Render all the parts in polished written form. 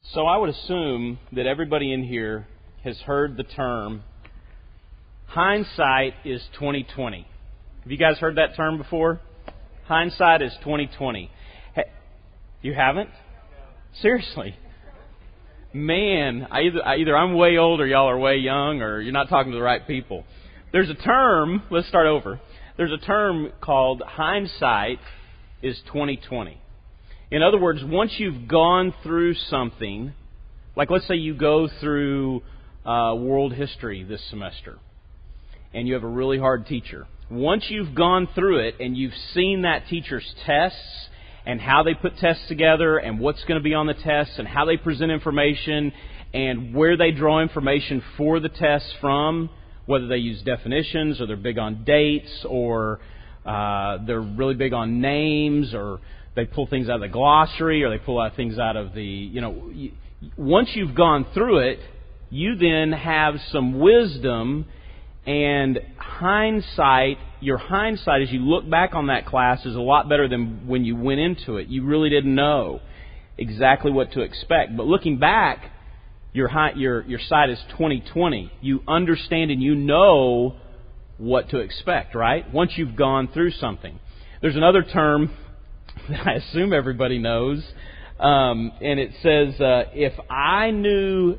So I would assume that everybody in here has heard the term hindsight is 20/20. Have you guys heard that term before? Hindsight is 20/20. You haven't? Seriously? Man, either I'm way old or y'all are way young or you're not talking to the right people. There's a term, let's start over. There's a term called hindsight is 20/20. In other words, once you've gone through something, like let's say you go through world history this semester, and you have a really hard teacher. Once you've gone through it and you've seen that teacher's tests and how they put tests together and what's going to be on the tests and how they present information and where they draw information for the tests from, whether they use definitions or they're big on dates or they're really big on names or they pull things out of the glossary or they pull out things out of the, once you've gone through it, you then have some wisdom and hindsight. Your hindsight as you look back on that class is a lot better than when you went into it. You really didn't know exactly what to expect. But looking back, your sight is 20/20. You understand and you know what to expect, right? Once you've gone through something. There's another term that I assume everybody knows, and it says, if I knew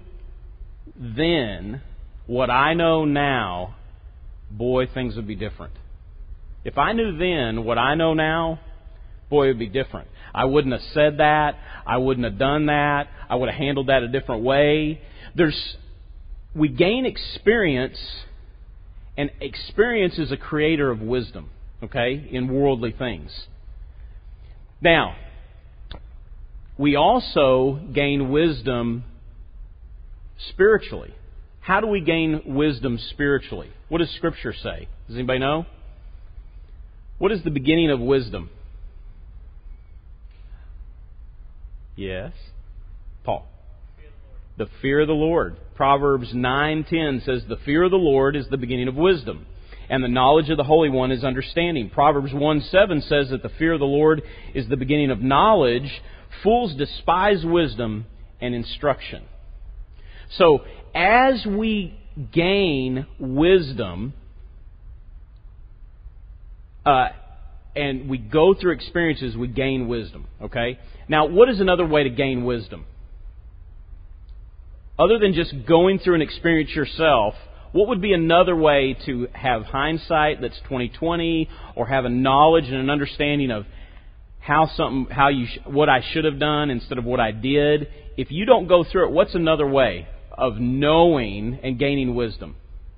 then what I know now, boy, things would be different. If I knew then what I know now, boy, it would be different. I wouldn't have said that. I wouldn't have done that. I would have handled that a different way. We gain experience, and experience is a creator of wisdom, okay, in worldly things. Now, we also gain wisdom spiritually. How do we gain wisdom spiritually? What does Scripture say? Does anybody know? What is the beginning of wisdom? Yes. Paul. The fear of the Lord. Proverbs 9:10 says, the fear of the Lord is the beginning of wisdom, and the knowledge of the Holy One is understanding. Proverbs 1:7 says that the fear of the Lord is the beginning of knowledge. Fools despise wisdom and instruction. So, as we gain wisdom, and we go through experiences, we gain wisdom. Okay? Now, what is another way to gain wisdom? Other than just going through an experience yourself, what would be another way to have hindsight that's 20/20, or have a knowledge and an understanding of what I should have done instead of what I did? If you don't go through it, what's another way of knowing and gaining wisdom?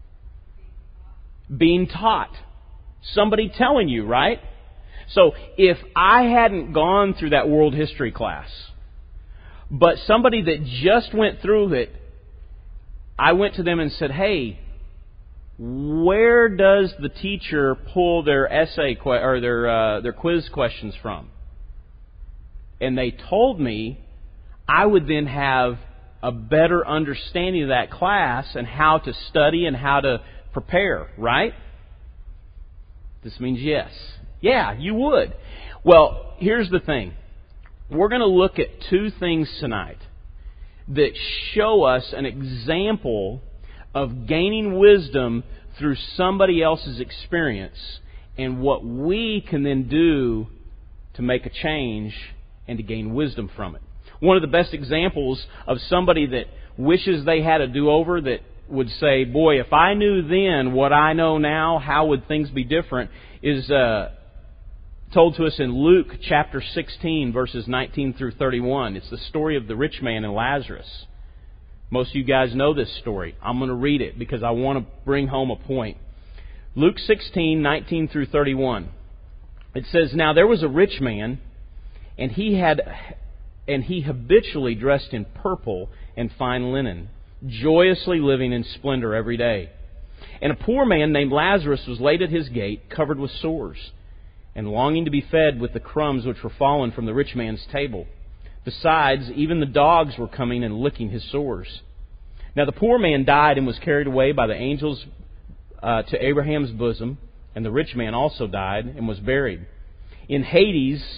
Being taught. Somebody telling you, right? So if I hadn't gone through that world history class, but somebody that just went through it, I went to them and said, hey, where does the teacher pull their essay or their quiz questions from? And they told me, I would then have a better understanding of that class and how to study and how to prepare, right? This means yes. Yeah, you would. Well, here's the thing. We're going to look at two things tonight that show us an example of gaining wisdom through somebody else's experience and what we can then do to make a change and to gain wisdom from it. One of the best examples of somebody that wishes they had a do-over, that would say, boy, if I knew then what I know now, how would things be different, is told to us in Luke chapter 16, verses 19 through 31. It's the story of the rich man and Lazarus. Most of you guys know this story. I'm going to read it because I want to bring home a point. Luke 16, 19 through 31. It says, now there was a rich man, and he habitually dressed in purple and fine linen, joyously living in splendor every day. And a poor man named Lazarus was laid at his gate, covered with sores, and longing to be fed with the crumbs which were fallen from the rich man's table. Besides, even the dogs were coming and licking his sores. Now the poor man died and was carried away by the angels to Abraham's bosom, and the rich man also died and was buried. In Hades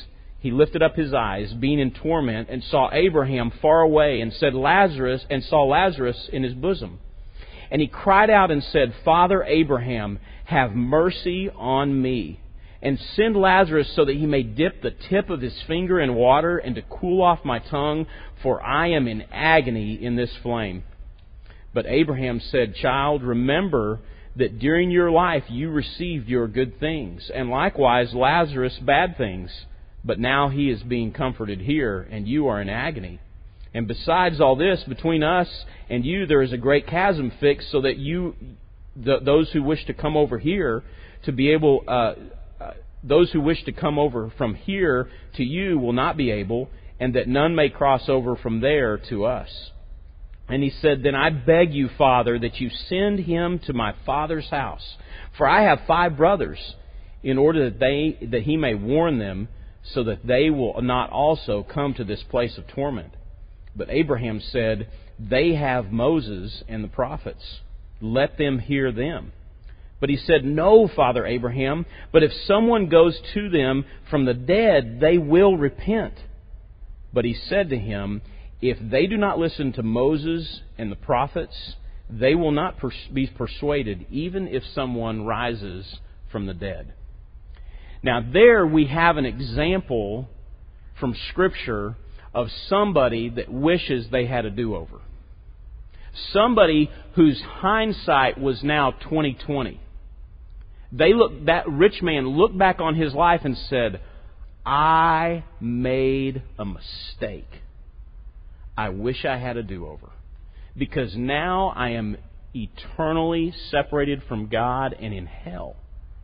he lifted up his eyes, being in torment, and saw Abraham far away, and saw Lazarus in his bosom. And he cried out and said, Father Abraham, have mercy on me, and send Lazarus so that he may dip the tip of his finger in water and to cool off my tongue, for I am in agony in this flame. But Abraham said, Child, remember that during your life you received your good things, and likewise Lazarus bad things. But now he is being comforted here, and you are in agony. And besides all this, between us and you there is a great chasm fixed, so that those who wish to come over here to be able, those who wish to come over from here to you will not be able, and that none may cross over from there to us. And he said, Then I beg you, Father, that you send him to my father's house, for I have 5 brothers, in order that he may warn them, so that they will not also come to this place of torment. But Abraham said, They have Moses and the prophets. Let them hear them. But he said, No, Father Abraham, but if someone goes to them from the dead, they will repent. But he said to him, If they do not listen to Moses and the prophets, they will not be persuaded, even if someone rises from the dead. Now there we have an example from Scripture of somebody that wishes they had a do-over. Somebody whose hindsight was now 20/20. That rich man looked back on his life and said, I made a mistake. I wish I had a do-over. Because now I am eternally separated from God and in hell.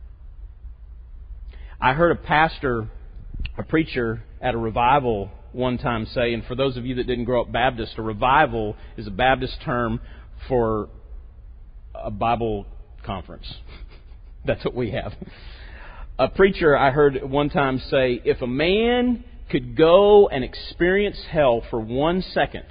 I heard a preacher at a revival one time say, and for those of you that didn't grow up Baptist, a revival is a Baptist term for a Bible conference. That's what we have. A preacher I heard one time say, if a man could go and experience hell for 1 second,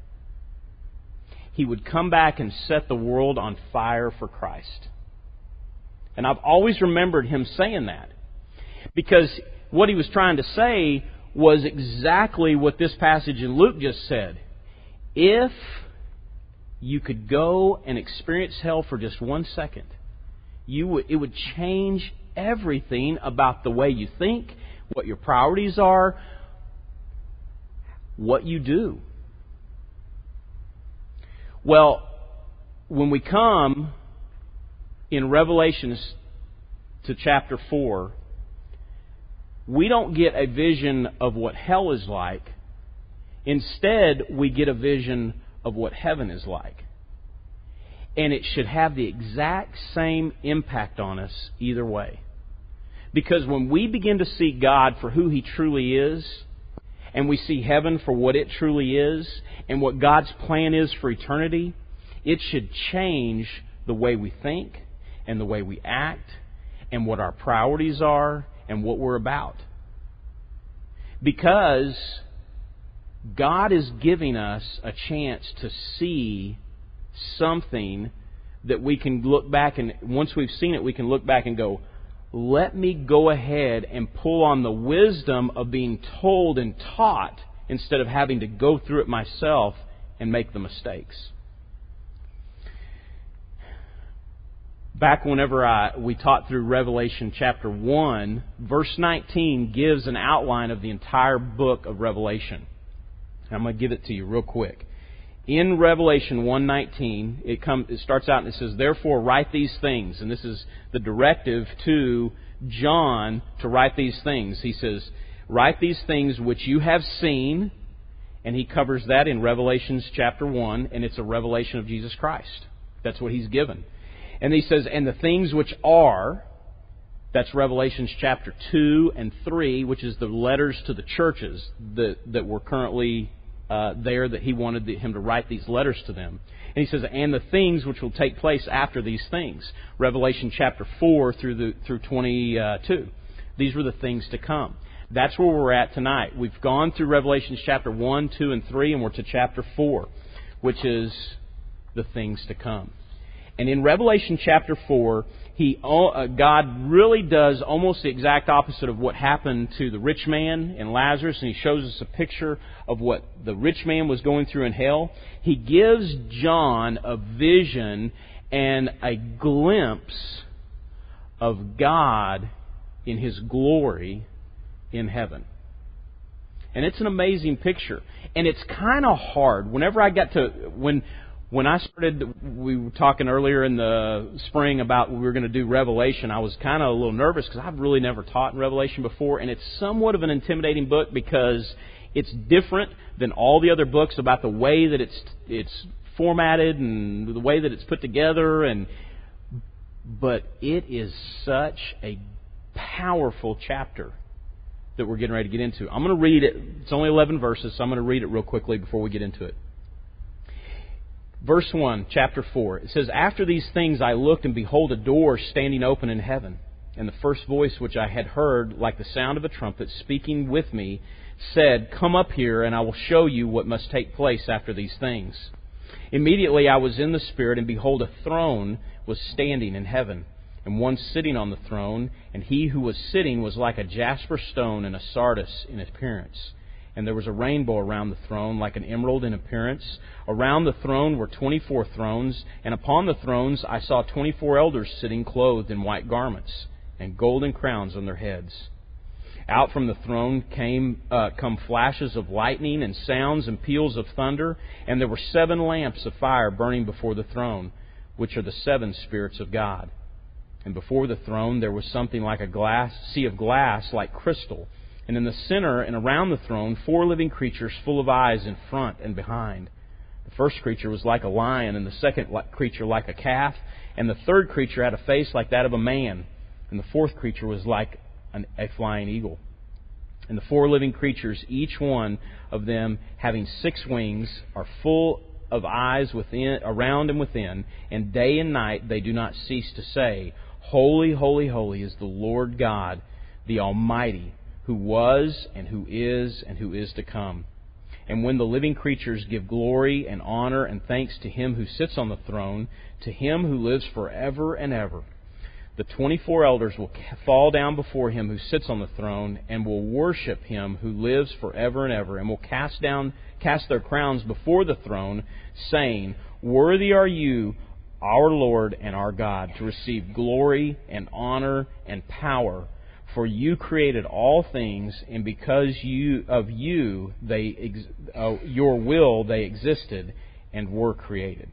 he would come back and set the world on fire for Christ. And I've always remembered him saying that. Because what he was trying to say was exactly what this passage in Luke just said. If you could go and experience hell for just 1 second, it would change everything about the way you think, what your priorities are, what you do. Well, when we come in Revelations to chapter 4, we don't get a vision of what hell is like. Instead, we get a vision of what heaven is like. And it should have the exact same impact on us either way. Because when we begin to see God for who He truly is, and we see heaven for what it truly is, and what God's plan is for eternity, it should change the way we think, and the way we act, and what our priorities are, and what we're about. Because God is giving us a chance to see something that we can look back, and once we've seen it, we can look back and go, let me go ahead and pull on the wisdom of being told and taught instead of having to go through it myself and make the mistakes. Back whenever we taught through Revelation chapter 1, verse 19 gives an outline of the entire book of Revelation. I'm going to give it to you real quick. In Revelation 1:19, it starts out and it says, Therefore write these things. And this is the directive to John to write these things. He says, Write these things which you have seen. And he covers that in Revelation chapter 1. And it's a revelation of Jesus Christ. That's what he's given. And he says, And the things which are, that's Revelation chapter 2 and 3, which is the letters to the churches that were currently there, that he wanted him to write these letters to them. And he says, and the things which will take place after these things. Revelation chapter 4 through 22. These were the things to come. That's where we're at tonight. We've gone through Revelation chapter 1, 2, and 3, and we're to chapter 4, which is the things to come. And in Revelation chapter 4, God really does almost the exact opposite of what happened to the rich man and Lazarus, and He shows us a picture of what the rich man was going through in hell. He gives John a vision and a glimpse of God in His glory in heaven. And it's an amazing picture. And it's kind of hard. Whenever I got to... When I started, we were talking earlier in the spring about we were going to do Revelation, I was kind of a little nervous because I've really never taught in Revelation before, and it's somewhat of an intimidating book because it's different than all the other books about the way that it's formatted and the way that it's put together, but it is such a powerful chapter that we're getting ready to get into. I'm going to read it. It's only 11 verses, so I'm going to read it real quickly before we get into it. Verse 1, chapter 4, it says, "After these things I looked, and behold, a door standing open in heaven. And the first voice which I had heard, like the sound of a trumpet, speaking with me, said, 'Come up here, and I will show you what must take place after these things.' Immediately I was in the Spirit, and behold, a throne was standing in heaven, and one sitting on the throne, and He who was sitting was like a jasper stone and a sardius in appearance. And there was a rainbow around the throne, like an emerald in appearance. Around the throne were 24 thrones, and upon the thrones I saw 24 elders sitting clothed in white garments, and golden crowns on their heads. Out from the throne come flashes of lightning, and sounds and peals of thunder, and there were 7 lamps of fire burning before the throne, which are the 7 spirits of God. And before the throne there was something like a sea of glass, like crystal. And in the center and around the throne, 4 living creatures full of eyes in front and behind. The first creature was like a lion, and the second creature like a calf, and the third creature had a face like that of a man, and the fourth creature was like a flying eagle. And the 4 living creatures, each one of them having 6 wings, are full of eyes within, around and within, and day and night they do not cease to say, 'Holy, holy, holy is the Lord God, the Almighty, who was and who is to come.' And when the living creatures give glory and honor and thanks to Him who sits on the throne, to Him who lives forever and ever, the 24 elders will fall down before Him who sits on the throne and will worship Him who lives forever and ever, and will cast their crowns before the throne, saying, 'Worthy are you, our Lord and our God, to receive glory and honor and power. For you created all things, and because your will they existed and were created.'"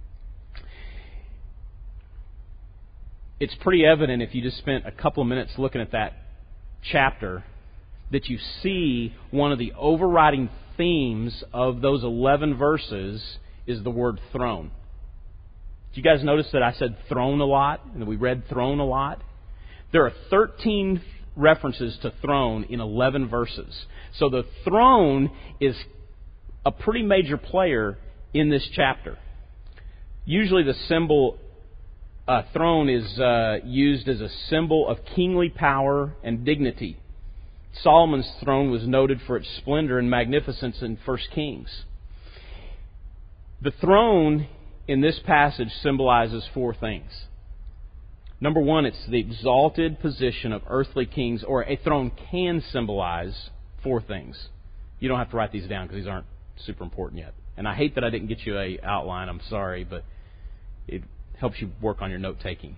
It's pretty evident if you just spent a couple of minutes looking at that chapter that you see one of the overriding themes of those 11 verses is the word throne. Did you guys notice that I said throne a lot, and that we read throne a lot? There are 13 references to throne in 11 verses. So the throne is a pretty major player in this chapter. Usually the symbol throne is used as a symbol of kingly power and dignity. Solomon's throne was noted for its splendor and magnificence in 1 Kings. The throne in this passage symbolizes 4 things. Number 1, it's the exalted position of earthly kings, or a throne can symbolize 4 things. You don't have to write these down because these aren't super important yet. And I hate that I didn't get you an outline. I'm sorry, but it helps you work on your note-taking.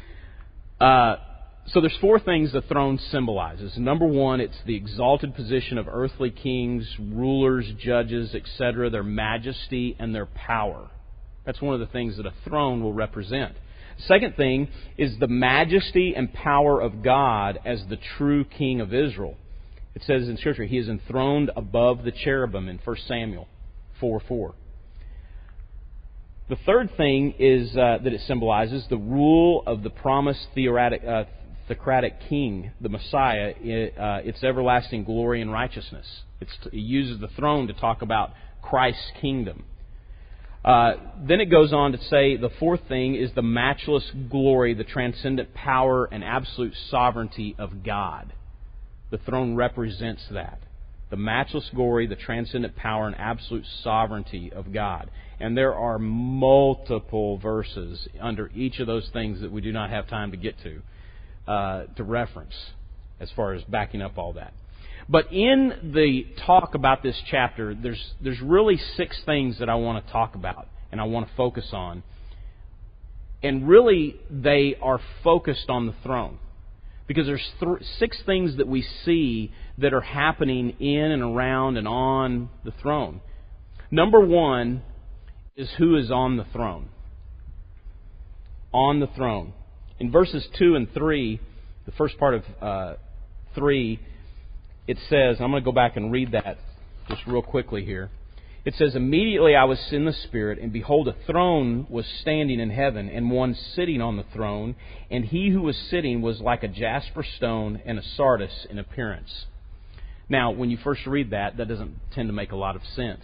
So there's 4 things the throne symbolizes. Number 1, it's the exalted position of earthly kings, rulers, judges, etc., their majesty and their power. That's one of the things that a throne will represent. The second thing is the majesty and power of God as the true King of Israel. It says in Scripture, He is enthroned above the cherubim in 1 Samuel 4:4. The third thing is that it symbolizes the rule of the promised theocratic king, the Messiah, its everlasting glory and righteousness. It uses the throne to talk about Christ's kingdom. Then it goes on to say the fourth thing is the matchless glory, the transcendent power and absolute sovereignty of God. The throne represents that. The matchless glory, the transcendent power and absolute sovereignty of God. And there are multiple verses under each of those things that we do not have time to get to reference as far as backing up all that. But in the talk about this chapter, there's really 6 things that I want to talk about and I want to focus on. And really, they are focused on the throne. Because there's 6 things that we see that are happening in and around and on the throne. Number 1 is who is on the throne. On the throne. In verses 2 and 3, the first part of 3, it says, I'm going to go back and read that just real quickly here. It says, "Immediately I was in the Spirit, and behold, a throne was standing in heaven, and one sitting on the throne. And he who was sitting was like a jasper stone and a sardis in appearance." Now, when you first read that doesn't tend to make a lot of sense.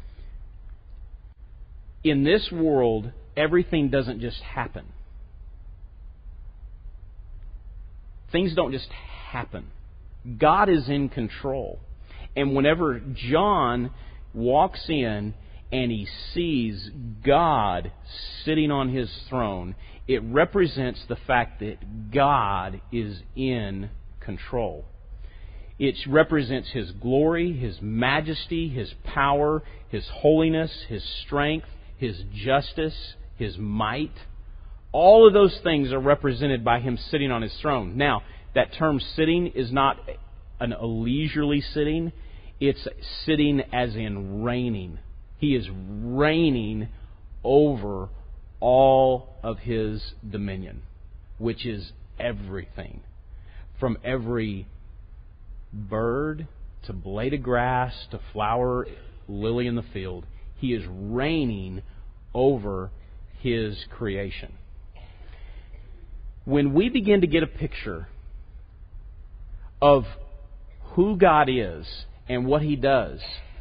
In this world, everything doesn't just happen. Things don't just happen. God is in control. And whenever John walks in and he sees God sitting on His throne, it represents the fact that God is in control. It represents His glory, His majesty, His power, His holiness, His strength, His justice, His might. All of those things are represented by Him sitting on His throne. Now, that term sitting is not a leisurely sitting. It's sitting as in reigning. He is reigning over all of His dominion, which is everything. From every bird to blade of grass to flower, lily in the field, He is reigning over His creation. When we begin to get a picture of who God is and what He does,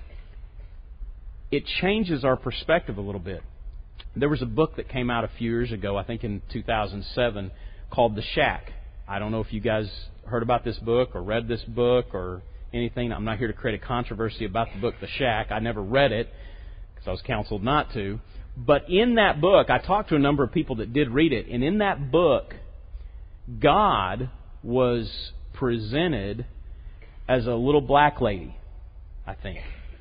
it changes our perspective a little bit. There was a book that came out a few years ago, I think in 2007, called The Shack. I don't know if you guys heard about this book or read this book or anything. I'm not here to create a controversy about the book The Shack. I never read it because I was counseled not to. But in that book, I talked to a number of people that did read it, and in that book, God was presented as a little black lady, I think.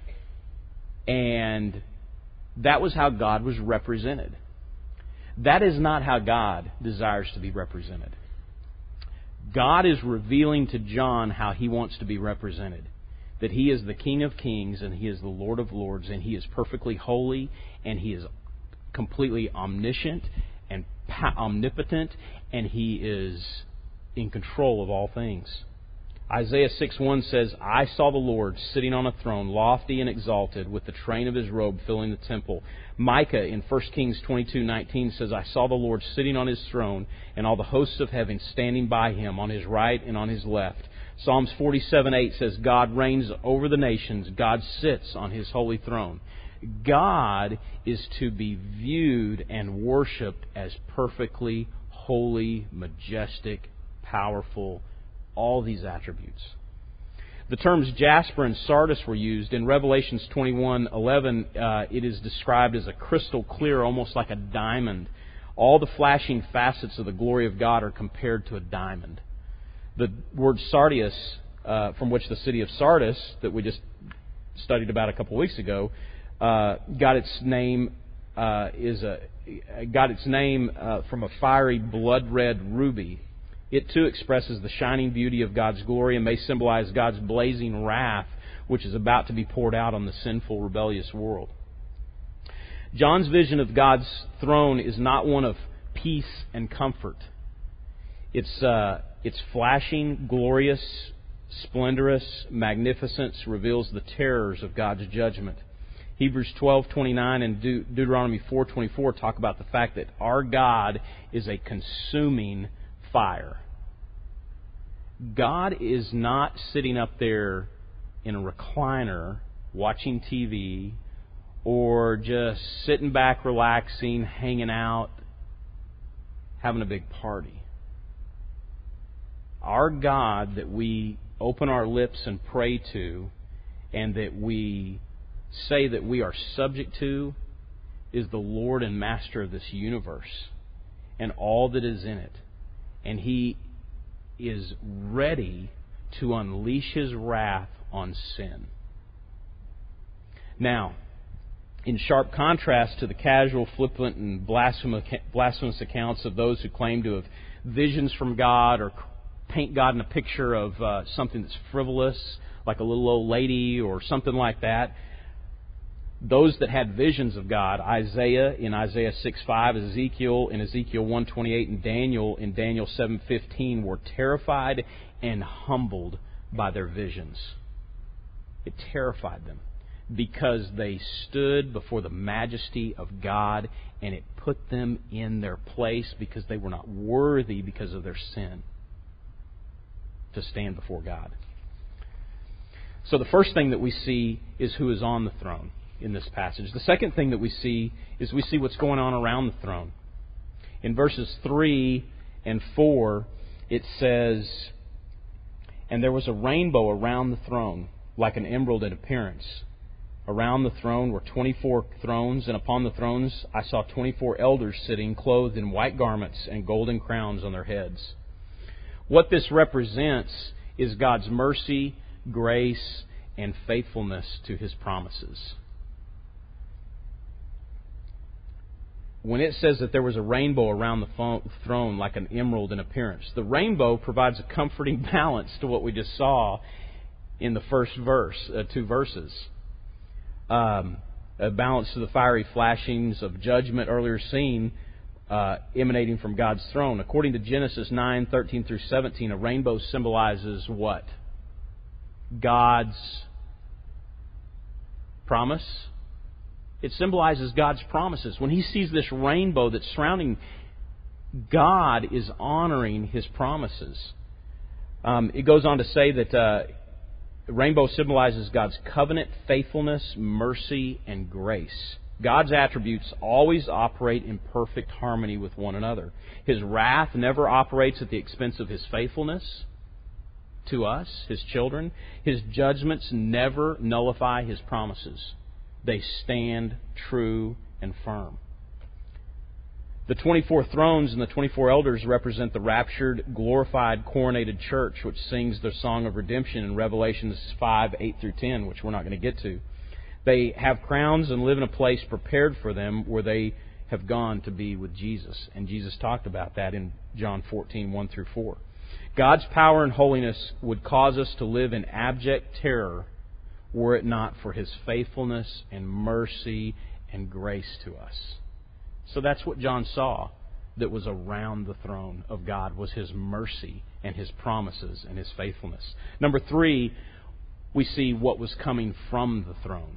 And that was how God was represented. That is not how God desires to be represented. God is revealing to John how He wants to be represented. That He is the King of Kings and He is the Lord of Lords, and He is perfectly holy and He is completely omniscient and omnipotent, and He is in control of all things. Isaiah 6:1 says, "I saw the Lord sitting on a throne, lofty and exalted, with the train of His robe filling the temple." Micah in 1 Kings 22:19 says, "I saw the Lord sitting on His throne, and all the hosts of heaven standing by Him, on His right and on His left." Psalms 47:8 says, "God reigns over the nations. God sits on His holy throne." God is to be viewed and worshipped as perfectly holy, majestic, powerful, all these attributes. The terms jasper and sardis were used. In Revelations 21:11, it is described as a crystal clear, almost like a diamond. All the flashing facets of the glory of God are compared to a diamond. The word sardius, from which the city of Sardis, that we just studied about a couple weeks ago, got its name from a fiery blood-red ruby. It too expresses the shining beauty of God's glory and may symbolize God's blazing wrath, which is about to be poured out on the sinful, rebellious world. John's vision of God's throne is not one of peace and comfort. It's flashing, glorious, splendorous magnificence reveals the terrors of God's judgment. Hebrews 12:29 and Deuteronomy 4:24 talk about the fact that our God is a consuming fire. God is not sitting up there in a recliner watching TV or just sitting back, relaxing, hanging out, having a big party. Our God that we open our lips and pray to and that we say that we are subject to is the Lord and Master of this universe and all that is in it. And He is ready to unleash His wrath on sin. Now, in sharp contrast to the casual, flippant, and blasphemous accounts of those who claim to have visions from God or paint God in a picture of something that's frivolous, like a little old lady or something like that, those that had visions of God, Isaiah in Isaiah 6:5, Ezekiel in Ezekiel 1:28, and Daniel in Daniel 7:15, were terrified and humbled by their visions. It terrified them because they stood before the majesty of God, and it put them in their place because they were not worthy because of their sin to stand before God. So the first thing that we see is who is on the throne in this passage. The second thing that we see is we see what's going on around the throne. In verses 3 and 4, it says, "And there was a rainbow around the throne, like an emerald in appearance. Around the throne were 24 thrones, and upon the thrones I saw 24 elders sitting, clothed in white garments and golden crowns on their heads." What this represents is God's mercy, grace, and faithfulness to His promises. When it says that there was a rainbow around the throne like an emerald in appearance, the rainbow provides a comforting balance to what we just saw in the first verse, 2 verses. A balance to the fiery flashings of judgment earlier seen emanating from God's throne. According to Genesis 9:13 through 17, a rainbow symbolizes what? God's promise. It symbolizes God's promises. When He sees this rainbow that's surrounding, God is honoring His promises. It goes on to say that the rainbow symbolizes God's covenant, faithfulness, mercy, and grace. God's attributes always operate in perfect harmony with one another. His wrath never operates at the expense of His faithfulness to us, His children. His judgments never nullify His promises. They stand true and firm. The 24 thrones and the 24 elders represent the raptured, glorified, coronated church, which sings the song of redemption in Revelations 5:8 through 10, which we're not going to get to. They have crowns and live in a place prepared for them where they have gone to be with Jesus. And Jesus talked about that in John 14:1 through 4. God's power and holiness would cause us to live in abject terror were it not for His faithfulness and mercy and grace to us. So that's what John saw that was around the throne of God, was His mercy and His promises and His faithfulness. Number 3, we see what was coming from the throne.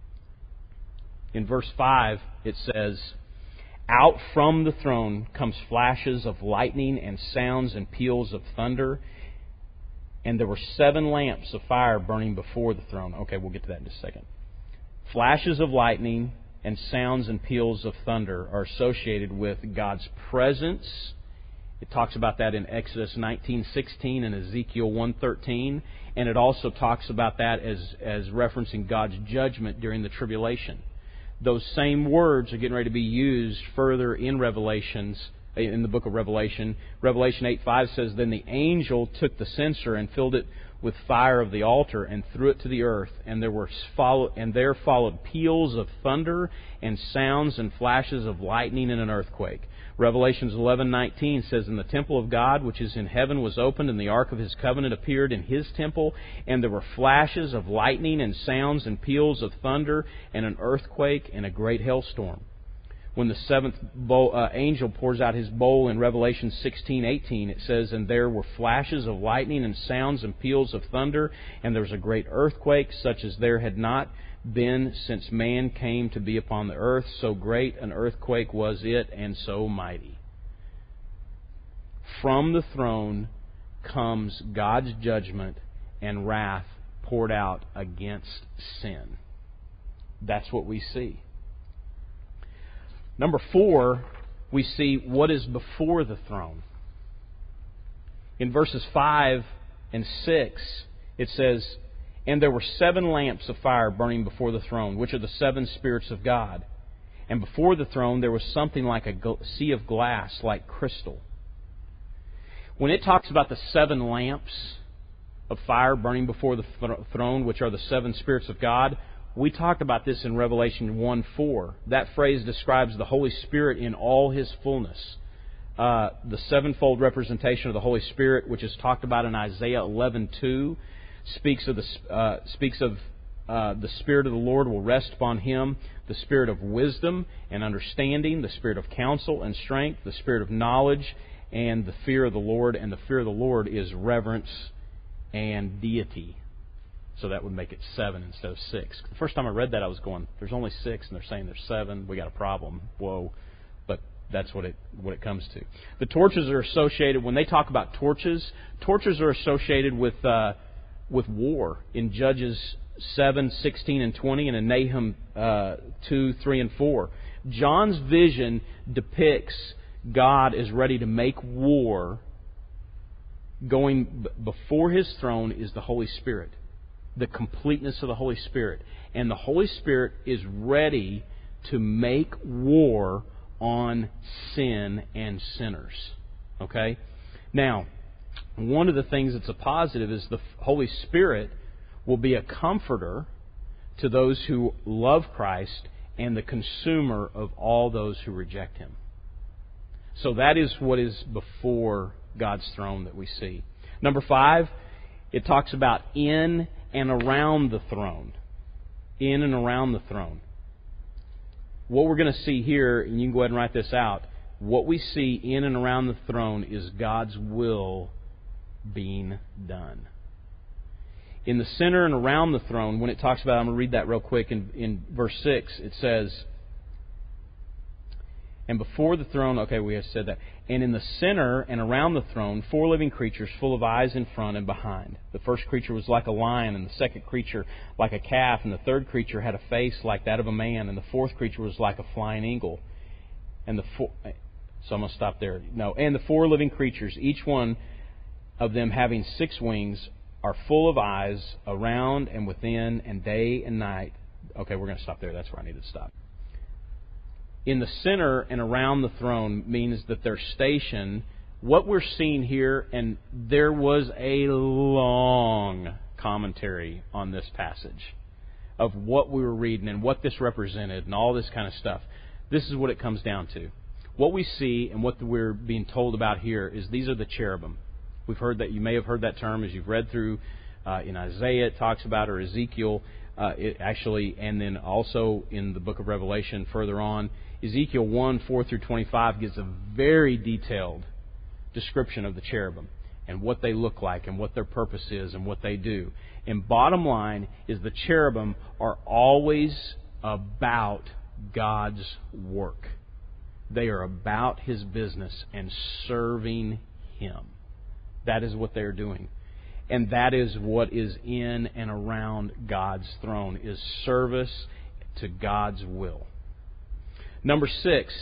In verse 5, it says, "Out from the throne comes flashes of lightning and sounds and peals of thunder. And there were 7 lamps of fire burning before the throne." Okay, we'll get to that in just a second. Flashes of lightning and sounds and peals of thunder are associated with God's presence. It talks about that in Exodus 19:16 and Ezekiel 1:13. And it also talks about that as referencing God's judgment during the tribulation. Those same words are getting ready to be used further in the book of Revelation. Revelation 8:5 says, "Then the angel took the censer and filled it with fire of the altar and threw it to the earth. And there followed peals of thunder and sounds and flashes of lightning and an earthquake." Revelations 11:19 says, "And the temple of God, which is in heaven, was opened, and the ark of His covenant appeared in His temple. And there were flashes of lightning and sounds and peals of thunder and an earthquake and a great hailstorm." When the 7th angel pours out his bowl in Revelation 16:18, it says, "And there were flashes of lightning and sounds and peals of thunder, and there was a great earthquake, such as there had not been since man came to be upon the earth. So great an earthquake was it, and so mighty." From the throne comes God's judgment and wrath poured out against sin. That's what we see. Number 4, we see what is before the throne. In verses 5 and 6, it says, "And there were 7 lamps of fire burning before the throne, which are the 7 spirits of God. And before the throne there was something like a sea of glass, like crystal. When it talks about the 7 lamps of fire burning before the throne, which are the 7 spirits of God, we talked about this in Revelation 1:4. That phrase describes the Holy Spirit in all His fullness. The sevenfold representation of the Holy Spirit, which is talked about in Isaiah 11:2, speaks of the Spirit of the Lord will rest upon Him, the Spirit of wisdom and understanding, the Spirit of counsel and strength, the Spirit of knowledge, and the fear of the Lord. And the fear of the Lord is reverence and deity. So that would make it 7 instead of 6. The first time I read that, I was going, there's only 6, and they're saying there's 7. We got a problem. Whoa. But that's what it comes to. The torches are associated, when they talk about torches are associated with war in Judges 7, 16, and 20, and in Nahum 2, 3, and 4. John's vision depicts God is ready to make war. Going before His throne is the Holy Spirit, the completeness of the Holy Spirit. And the Holy Spirit is ready to make war on sin and sinners. Okay? Now, one of the things that's a positive is the Holy Spirit will be a comforter to those who love Christ and the consumer of all those who reject Him. So that is what is before God's throne that we see. Number 5, it talks about in and around the throne. In and around the throne. What we're going to see here, and you can go ahead and write this out, what we see in and around the throne is God's will being done. In the center and around the throne, when it talks about, I'm going to read that real quick, in verse 6, it says, and before the throne, okay, we have said that. And in the center and around the throne, 4 living creatures full of eyes in front and behind. The first creature was like a lion, and the second creature like a calf, and the third creature had a face like that of a man, and the fourth creature was like a flying eagle. So I'm going to stop there. No, and the 4 living creatures, each one of them having 6 wings, are full of eyes around and within, and day and night. Okay, we're going to stop there. That's where I need to stop. In the center and around the throne means that their station, what we're seeing here, and there was a long commentary on this passage of what we were reading and what this represented and all this kind of stuff. This is what it comes down to. What we see and what we're being told about here is these are the cherubim. We've heard that, you may have heard that term as you've read through in Isaiah, it talks about, or Ezekiel, and then also in the book of Revelation further on. Ezekiel 1, 4 through 25 gives a very detailed description of the cherubim and what they look like and what their purpose is and what they do. And bottom line is the cherubim are always about God's work. They are about His business and serving Him. That is what they're doing. And that is what is in and around God's throne, is service to God's will. Number 6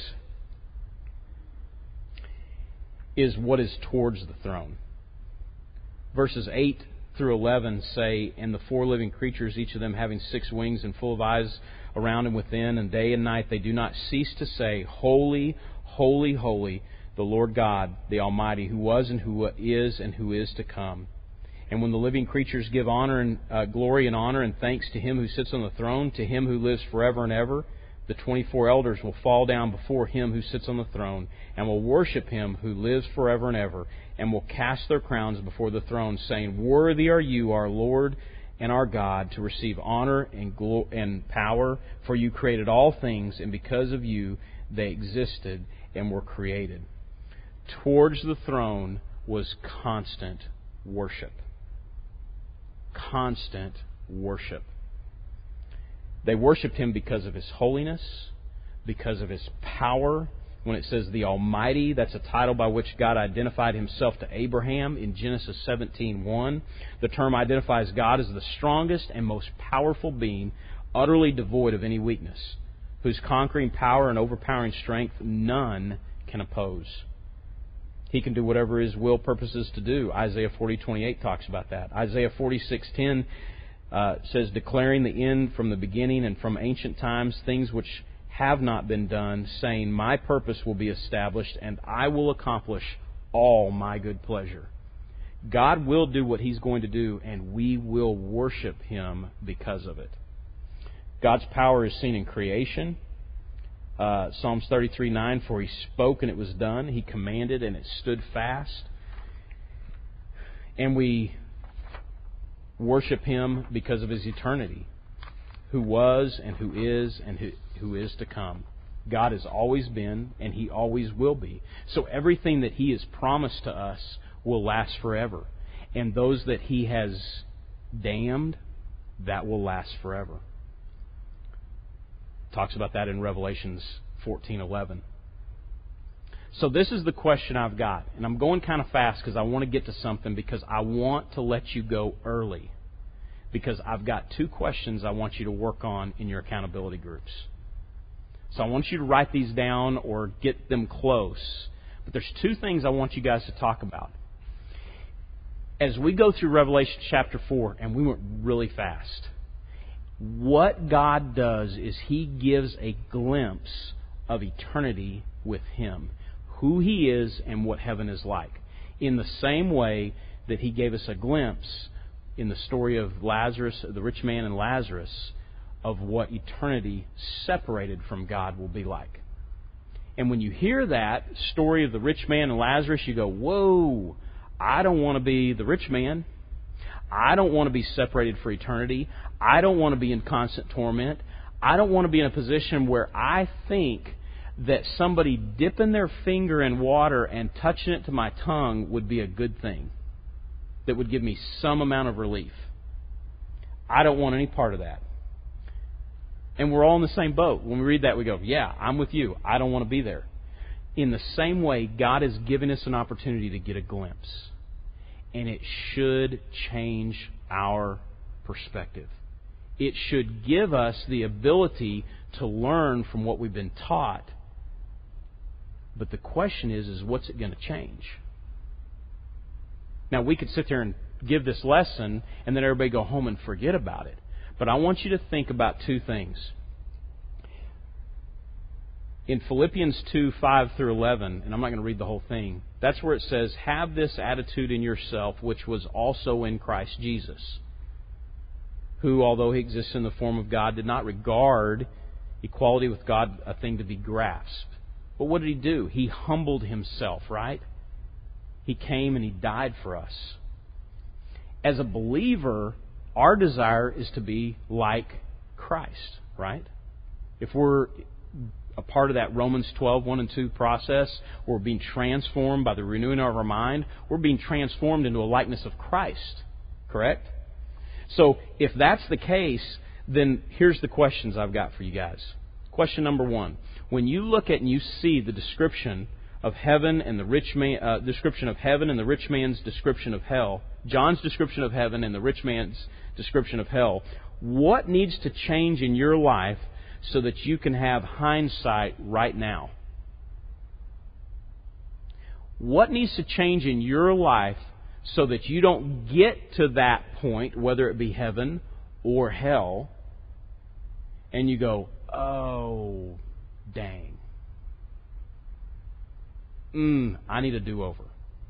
is what is towards the throne. Verses 8 through 11 say, and the 4 living creatures, each of them having 6 wings and full of eyes around and within, and day and night they do not cease to say, Holy, holy, holy, the Lord God, the Almighty, who was and who is to come. And when the living creatures give honor and glory and honor and thanks to Him who sits on the throne, to Him who lives forever and ever, the 24 elders will fall down before Him who sits on the throne and will worship Him who lives forever and ever, and will cast their crowns before the throne, saying, Worthy are You, our Lord and our God, to receive honor and power, for You created all things, and because of You they existed and were created. Towards the throne was constant worship. Constant worship. They worshipped Him because of His holiness, because of His power. When it says the Almighty, that's a title by which God identified Himself to Abraham in Genesis 17:1. The term identifies God as the strongest and most powerful being, utterly devoid of any weakness, whose conquering power and overpowering strength none can oppose. He can do whatever His will purposes to do. Isaiah 40:28 talks about that. Isaiah 46:10 says, declaring the end from the beginning and from ancient times, things which have not been done, saying, my purpose will be established, and I will accomplish all my good pleasure. God will do what He's going to do, and we will worship Him because of it. God's power is seen in creation. Psalms 33:9, for He spoke and it was done. He commanded and it stood fast. And we worship Him because of His eternity, who was and who is to come. God has always been and He always will be. So everything that He has promised to us will last forever. And those that He has damned, that will last forever. Talks about that in Revelations 14:11. So this is the question I've got. And I'm going kind of fast because I want to get to something, because I want to let you go early. Because I've got 2 questions I want you to work on in your accountability groups. So I want you to write these down or get them close. But there's 2 things I want you guys to talk about. As we go through Revelation chapter 4, and we went really fast, what God does is He gives a glimpse of eternity with Him, who He is and what heaven is like, in the same way that He gave us a glimpse in the story of Lazarus, the rich man and Lazarus, of what eternity separated from God will be like. And when you hear that story of the rich man and Lazarus, you go, whoa, I don't want to be the rich man. I don't want to be separated for eternity. I don't want to be in constant torment. I don't want to be in a position where I think that somebody dipping their finger in water and touching it to my tongue would be a good thing, that would give me some amount of relief. I don't want any part of that. And we're all in the same boat. When we read that, we go, yeah, I'm with you. I don't want to be there. In the same way, God has given us an opportunity to get a glimpse. And it should change our perspective. It should give us the ability to learn from what we've been taught. But the question is what's it going to change? Now, we could sit there and give this lesson and then everybody go home and forget about it. But I want you to think about 2 things. In Philippians 2:5 through 11, and I'm not going to read the whole thing, that's where it says, have this attitude in yourself, which was also in Christ Jesus, who, although He exists in the form of God, did not regard equality with God a thing to be grasped. But what did He do? He humbled Himself, right? He came and He died for us. As a believer, our desire is to be like Christ, right? If we're a part of that Romans 12:1 and 2 process, we're being transformed by the renewing of our mind, we're being transformed into a likeness of Christ, correct? So if that's the case, then here's the questions I've got for you guys. Question number 1. When you look at and you see the description of heaven and the rich man, description of heaven and the rich man's description of hell, John's description of heaven and the rich man's description of hell, what needs to change in your life so that you can have hindsight right now? What needs to change in your life so that you don't get to that point, whether it be heaven or hell, and you go, oh, dang. I need a do-over.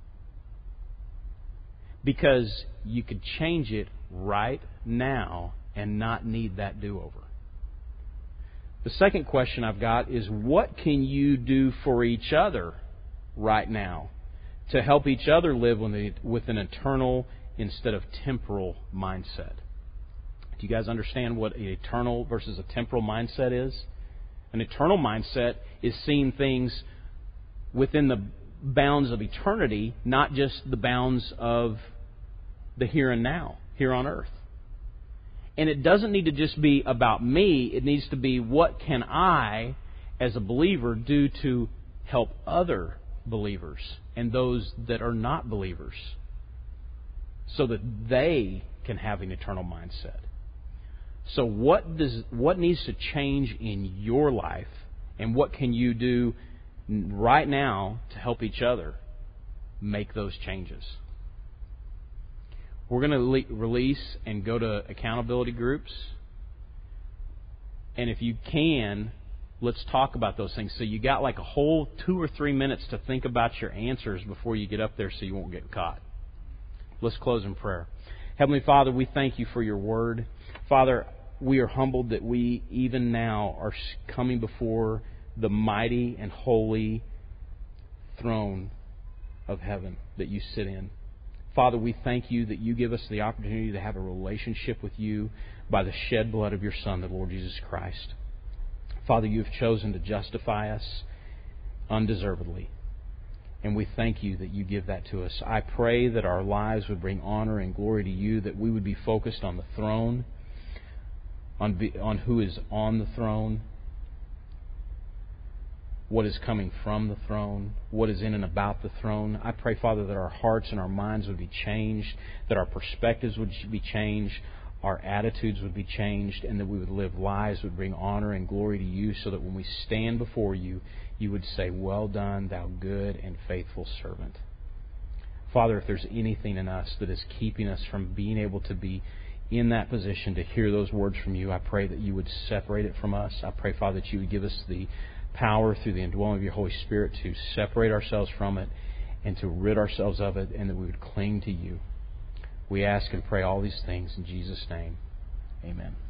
Because you could change it right now and not need that do-over. The second question I've got is, what can you do for each other right now to help each other live with an eternal instead of temporal mindset? Do you guys understand what an eternal versus a temporal mindset is? An eternal mindset is seeing things within the bounds of eternity, not just the bounds of the here and now, here on earth. And it doesn't need to just be about me. It needs to be, what can I, as a believer, do to help other believers and those that are not believers so that they can have an eternal mindset? So what needs to change in your life, and what can you do right now to help each other make those changes? We're going to release and go to accountability groups. And if you can, Let's talk about those things. So you got like a whole 2 or 3 minutes to think about your answers before you get up there so you won't get caught. Let's close in prayer. Heavenly Father, we thank you for your word. Father, we are humbled that we even now are coming before the mighty and holy throne of heaven that you sit in. Father, we thank you that you give us the opportunity to have a relationship with you by the shed blood of your Son, the Lord Jesus Christ. Father, you have chosen to justify us undeservedly. And we thank you that you give that to us. I pray that our lives would bring honor and glory to you, that we would be focused on the throne, on who is on the throne, what is coming from the throne, what is in and about the throne. I pray, Father, that our hearts and our minds would be changed, that our perspectives would be changed, our attitudes would be changed, and that we would live lives that would bring honor and glory to you, so that when we stand before you, you would say, "Well done, thou good and faithful servant." Father, if there's anything in us that is keeping us from being able to be in that position to hear those words from you, I pray that you would separate it from us. I pray, Father, that you would give us the power through the indwelling of your Holy Spirit to separate ourselves from it and to rid ourselves of it, and that we would cling to you. We ask and pray all these things in Jesus' name. Amen.